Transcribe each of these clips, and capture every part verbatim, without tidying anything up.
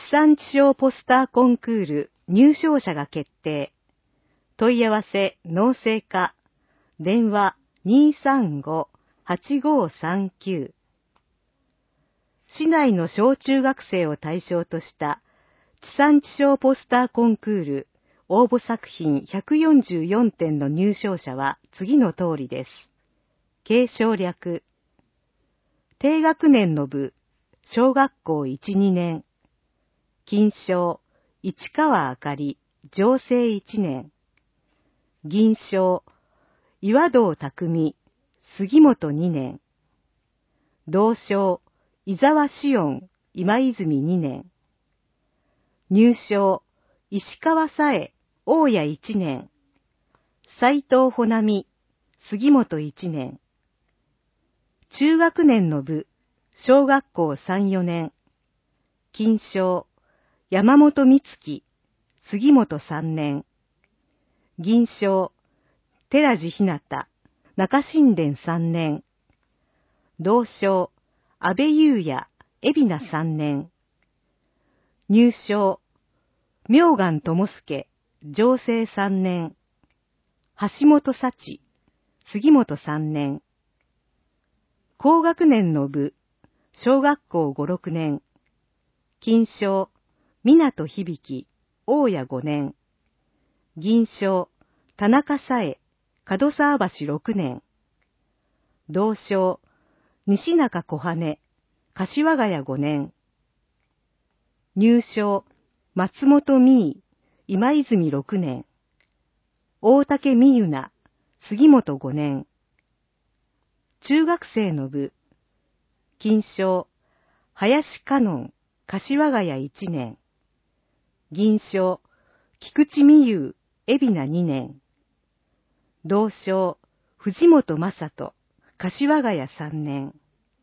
産地消ポスターコンクール入賞者が決定。問い合わせ農政課、電話 にーさんご はちごさんきゅう。市内の小中学生を対象とした地産地消ポスターコンクール応募作品ひゃくよんじゅうよんてんの入賞者は次の通りです。継承略。低学年の部、小学校いち、にねん。金賞、市川あかり、常生いちねん。銀賞、岩堂匠、杉本にねん。銅賞、伊沢紫音、今泉にねん。入賞、石川さえ、大谷いちねん。斉藤穂波、杉本いちねん。中学年の部、小学校さん、よねん。金賞、山本美月、杉本さんねん。銀賞、寺地ひなた、中新田さんねん。銅賞、安倍優也、海老名さんねん。入賞、明願智介、常生さんねん。橋本幸、杉本さんねん。高学年の部、小学校ご、ろくねん。金賞、港響、大谷ごねん。銀賞、田中さえ、門沢橋ろくねん。銅賞、西中小羽、柏ヶ谷ごねん。入賞、松本美衣、今泉ろくねん。大竹美由那、杉本ごねん。中学生の部、金賞、林香音、柏ヶ谷いちねん。銀賞、菊池美優、海老名にねん。銅賞、藤本正人、柏ヶ谷さんねん。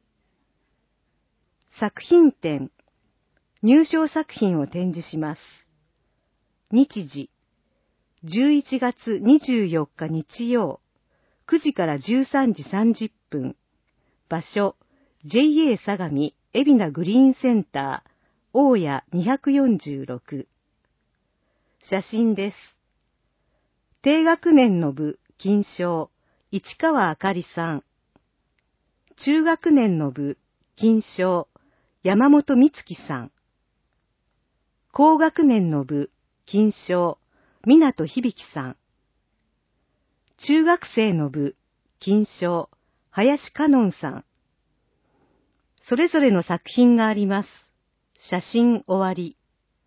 作品展、入賞作品を展示します。日時、じゅういちがつにじゅうよっか日曜、くじからじゅうさんじさんじゅっぷん。場所、ジェイエー 相模海老名グリーンセンター、大谷にひゃくよんじゅうろく。写真です。低学年の部、金賞、市川あかりさん。中学年の部、金賞、山本美月さん。高学年の部、金賞、港響さん。中学生の部、金賞、林香音さん。それぞれの作品があります。写真終わり。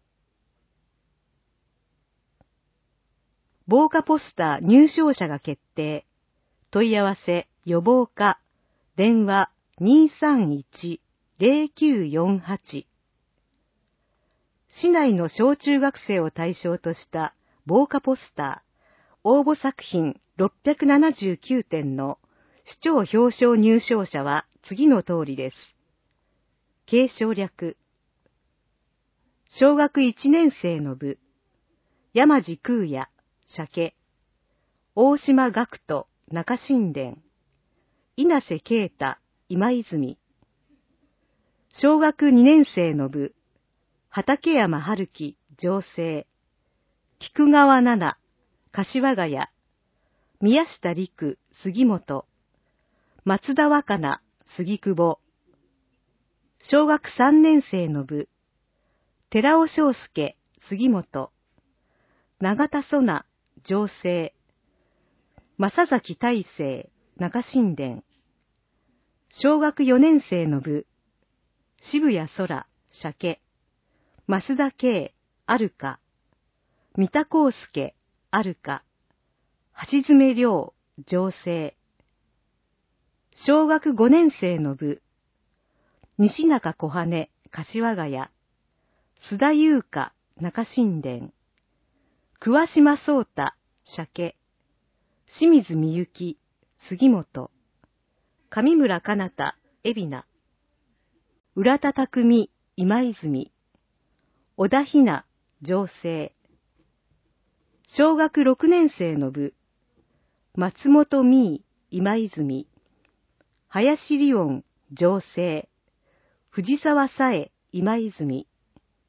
防火ポスター入賞者が決定。問い合わせ予防課、電話 にーさんいち ぜろきゅうよんはち。市内の小中学生を対象とした防火ポスター、応募作品ろっぴゃくななじゅうきゅうてんの市長表彰入賞者は次の通りです。継承略。小学いちねん生の部、山地空也、鮭、大島学人、中新田、稲瀬啓太、今泉。小学にねん生の部、畠山春樹、常生、菊川奈々、柏ヶ谷、宮下陸、杉本、松田若菜、杉久保。小学さんねん生の部、寺尾翔介、杉本、永田蘇那、常生、正崎大成、中新田。小学よねん生の部、渋谷空、鮭、増田圭、あるか、三田康介、あるか、橋爪亮、常生。小学ごねん生の部、西中小羽、柏ヶ谷、須田優香、中新田。桑島壮太、鮭、清水美幸、杉本。上村かなた、海老名。浦田匠、今泉。小田ひな、常生。小学ろくねん生の部、松本美衣、今泉。林理音、常生。藤沢さえ、今泉。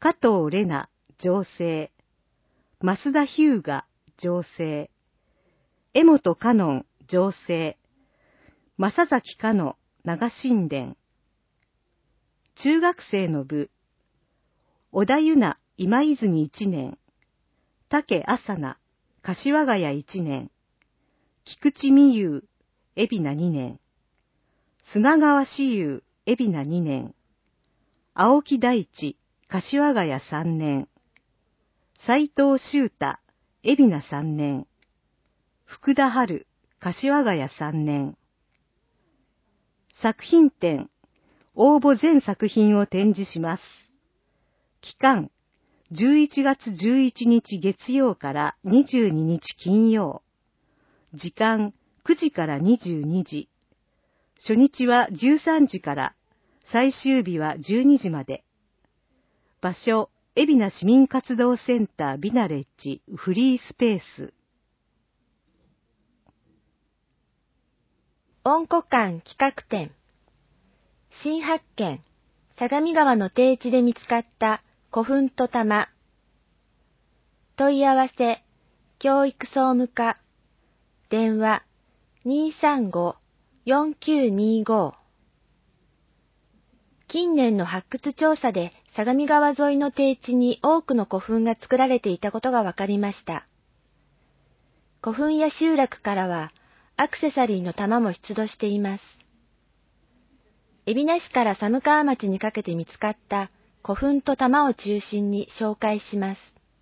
加藤玲奈、情勢。増田日向、情勢。江本香音、情勢。正崎香野、長神殿。中学生の部。小田優奈、今泉一年。竹朝菜、柏ヶ谷一年。菊池美優、海老名二年。砂川志優、海老名二年。青木大地、柏ヶ谷三年。斉藤修太、海老名三年。福田春、柏ヶ谷三年。作品展、応募全作品を展示します。期間、じゅういちがつじゅういちにち月曜からにじゅうににち金曜。時間、くじからにじゅうにじ。初日はじゅうさんじから、最終日はじゅうにじまで。場所、海老名市民活動センタービナレッジフリースペース。 温古館企画展。新発見、相模川の低地で見つかった古墳と玉。問い合わせ、教育総務課。電話、にさんご、よんきゅうにご。近年の発掘調査で相模川沿いの低地に多くの古墳が作られていたことが分かりました。古墳や集落からはアクセサリーの玉も出土しています。海老名市から寒川町にかけて見つかった古墳と玉を中心に紹介します。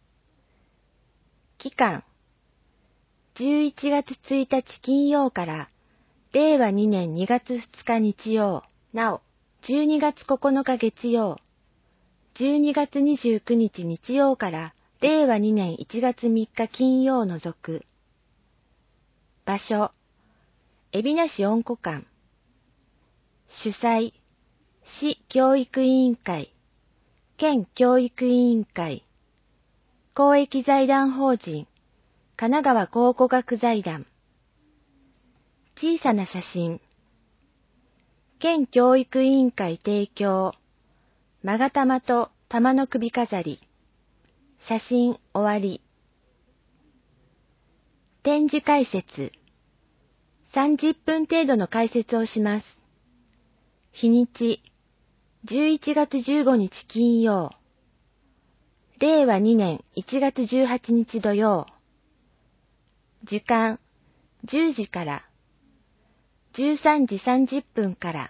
期間、じゅういちがつついたち金曜かられいわにねんにがつふつか日曜、なおじゅうにがつここのか月曜、じゅうにがつにじゅうくにち日曜かられいわにねんいちがつみっか金曜を除く。場所、海老名市温古館。主催、市教育委員会、県教育委員会、公益財団法人、神奈川考古学財団。小さな写真。県教育委員会提供、勾玉と玉の首飾り。写真終わり。展示解説。さんじゅっぷん程度の解説をします。日にち、じゅういちがつじゅうごにち金曜。れいわにねんいちがつじゅうはちにち土曜。時間、じゅうじから、じゅうさんじさんじゅっぷんから。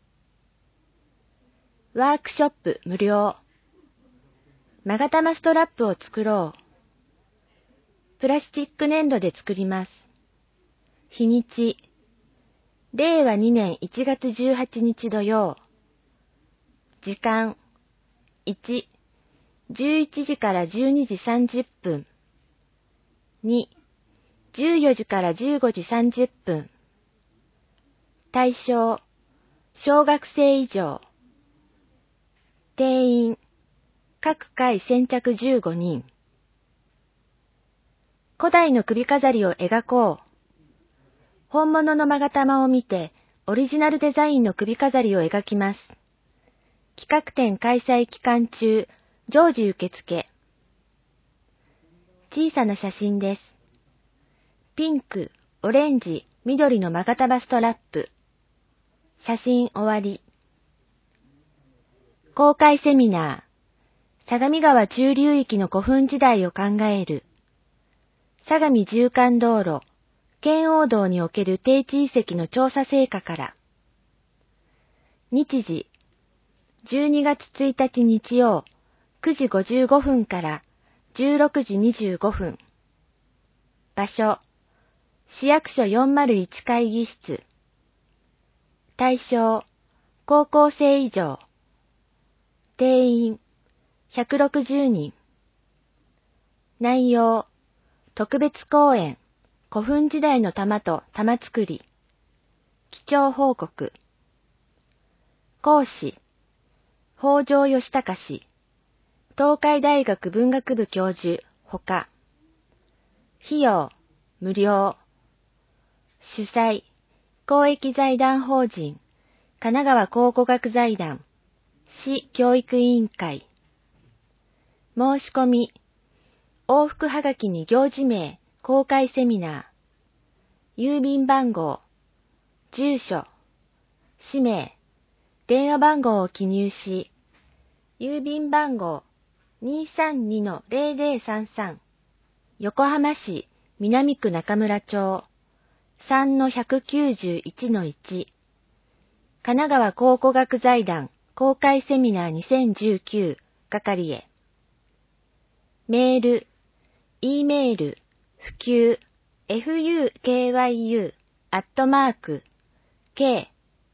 ワークショップ無料。勾玉ストラップを作ろう。プラスチック粘土で作ります。日にち、れいわにねんいちがつじゅうはちにち土曜。時間、いち、じゅういちじからじゅうにじさんじゅっぷん。に、じゅうよじからじゅうごじさんじゅっぷん。対象、小学生以上。定員、各回先着じゅうごにん。古代の首飾りを描こう。本物の勾玉を見て、オリジナルデザインの首飾りを描きます。企画展開催期間中、常時受付。小さな写真です。ピンク、オレンジ、緑の勾玉ストラップ。写真終わり。公開セミナー。相模川中流域の古墳時代を考える。相模縦貫道路、圏央道における低地遺跡の調査成果から。日時、じゅうにがつついたち日曜、くじごじゅうごふんからじゅうろくじにじゅうごふん。場所、市役所よんまるいち会議室。対象、高校生以上。定員、ひゃくろくじゅうにん。内容、特別講演、古墳時代の玉と玉作り。基調報告。講師、北条義孝氏。東海大学文学部教授、ほか。費用、無料。主催、公益財団法人、神奈川考古学財団、市教育委員会。 申し込み、往復はがきに行事名、公開セミナー、郵便番号、住所、氏名、電話番号を記入し、郵便番号 にーさんにのゼロゼロさんさん、横浜市南区中村町 さんのひゃくきゅうじゅういちのいち、神奈川考古学財団公開セミナーにせんじゅうきゅう係へ。メール、E メール、普及、fukyu アットマーク、kaf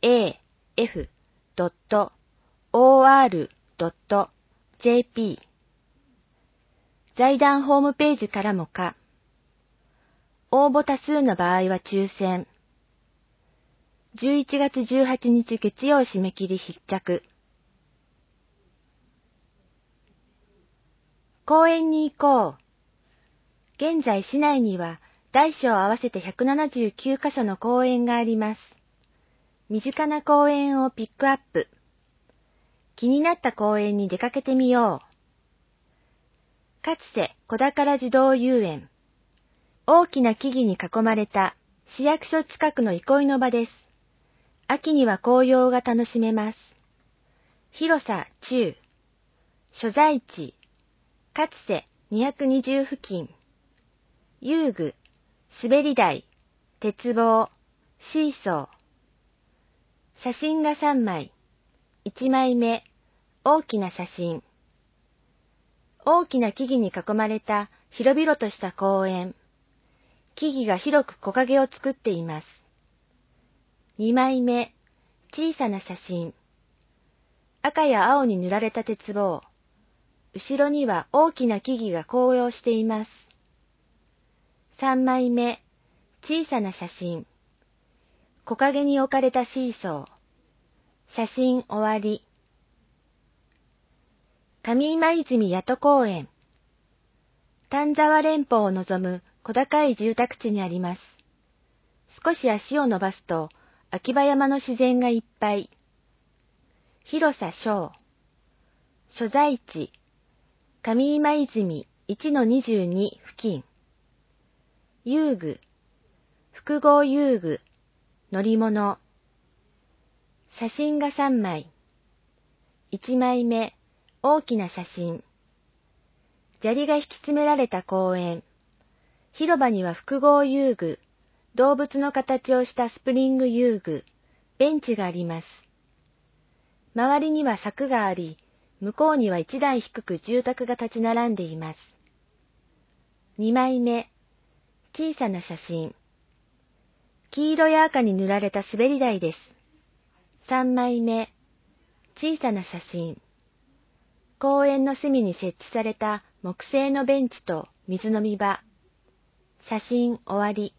ドット or ドット jp。財団ホームページからもか。応募多数の場合は抽選。じゅういちがつじゅうはちにち月曜締め切り必着。公園に行こう。現在市内には大小合わせてひゃくななじゅうきゅうカ所の公園があります。身近な公園をピックアップ。気になった公園に出かけてみよう。かつて小宝児童遊園。大きな木々に囲まれた市役所近くの憩いの場です。秋には紅葉が楽しめます。広さ中。所在地。かつてにひゃくにじゅう付近。遊具、滑り台、鉄棒、シーソー。写真がさんまい。いちまいめ、大きな写真。大きな木々に囲まれた広々とした公園。木々が広く木陰を作っています。にまいめ、小さな写真。赤や青に塗られた鉄棒。後ろには大きな木々が紅葉しています。さんまいめ、小さな写真。木陰に置かれたシーソー。写真終わり。上今泉谷戸公園。丹沢連峰を望む小高い住宅地にあります。少し足を伸ばすと秋葉山の自然がいっぱい。広さ小。所在地。上今泉 いちのにじゅうに 付近。遊具。複合遊具。乗り物。写真がさんまい。いちまいめ、大きな写真。砂利が引き詰められた公園。広場には複合遊具、動物の形をしたスプリング遊具、ベンチがあります。周りには柵があり、向こうには一段低く住宅が立ち並んでいます。にまいめ、小さな写真。黄色や赤に塗られた滑り台です。さんまいめ、小さな写真。公園の隅に設置された木製のベンチと水飲み場。写真終わり。